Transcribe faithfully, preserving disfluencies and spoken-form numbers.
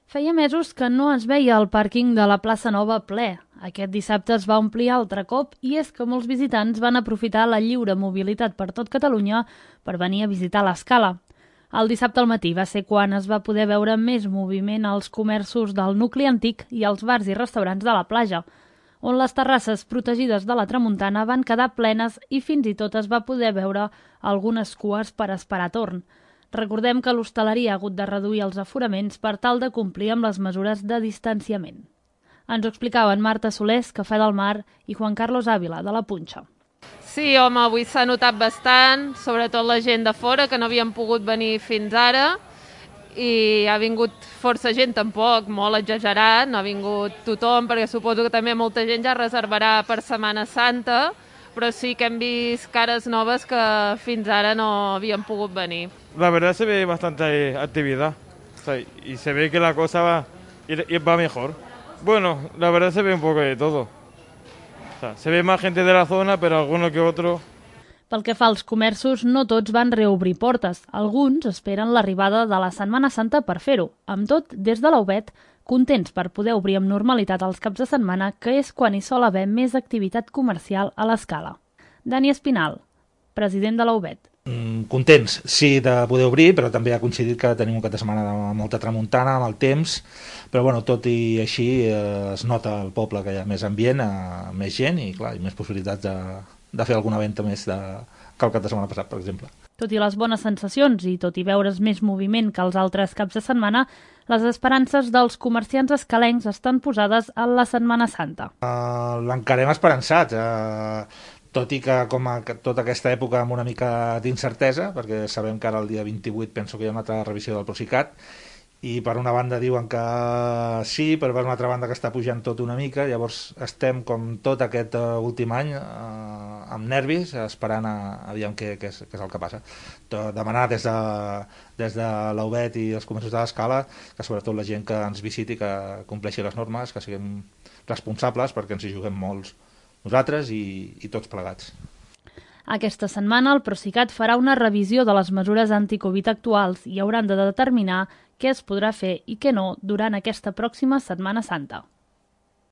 Feia mesos que no es veia el pàrquing de la plaça Nova ple. Aquest dissabte es va omplir altre cop i és que molts visitants van aprofitar la lliure mobilitat per tot Catalunya per venir a visitar l'Escala. El dissabte al matí va ser quan es va poder veure més moviment als comerços del nucli antic i als bars i restaurants de la platja, on les terrasses protegides de la tramuntana van quedar plenes i fins i tot es va poder veure algunes cues per esperar torn. Recordem que l'hostaleria ha hagut de reduir els aforaments per tal de complir amb les mesures de distanciament. Ens ho explicaven Marta Solés, Cafè del Mar, i Juan Carlos Ávila, de la Punxa. Sí, home, avui s'ha notat bastant, sobretot la gent de fora, que no havien pogut venir fins ara, i ha vingut força gent, tampoc, molt exagerat, no ha vingut tothom, perquè suposo que també molta gent ja reservarà per Setmana Santa, però sí que hem vist cares noves que fins ara no havien pogut venir. La verdad se ve bastante actividad, o sea, y se ve que la cosa va, y va mejor. Bueno, la verdad se ve un poco de todo. O sea, se ve más gente de la zona, pero alguno que otro. Pel que fa als comerços, no tots van reobrir portes. Alguns esperen l'arribada de la Setmana Santa per fer-ho. Amb tot, des de l'Aubet, contents per poder obrir amb normalitat els caps de setmana, que és quan hi sol haver més activitat comercial a l'Escala. Dani Espinal, president de l'Aubet. Mm, contents, sí, de poder obrir, però també ha coincidit que tenim un cap de setmana de molta tramuntana, amb el temps, però bueno, tot i així eh, es nota al poble que hi ha més ambient, eh, més gent i clar, i més possibilitats de, de fer alguna venda més de, que el cap de setmana passat, per exemple. Tot i les bones sensacions i tot i veure's més moviment que els altres caps de setmana, les esperances dels comerciants escalencs estan posades a la Setmana Santa. Uh, L'encarem esperançats, uh, tot i que com a tota aquesta època amb una mica d'incertesa, perquè sabem que ara el dia vint-i-vuit penso que hi ha una altra revisió del Procicat, i per una banda diuen que sí, però per una altra banda que està pujant tot una mica, llavors estem com tot aquest uh, últim any uh, amb nervis, esperant a, a veure què, què, és, què és el que passa. Demanar des de, des de l'Aubet i els comerços de l'Escala que sobretot la gent que ens visiti que compleixi les normes, que siguem responsables perquè ens hi juguem molts nosaltres i, i tots plegats. Aquesta setmana el Procicat farà una revisió de les mesures anticovid actuals i hauran de determinar què es podrà fer i què no durant aquesta pròxima Setmana Santa.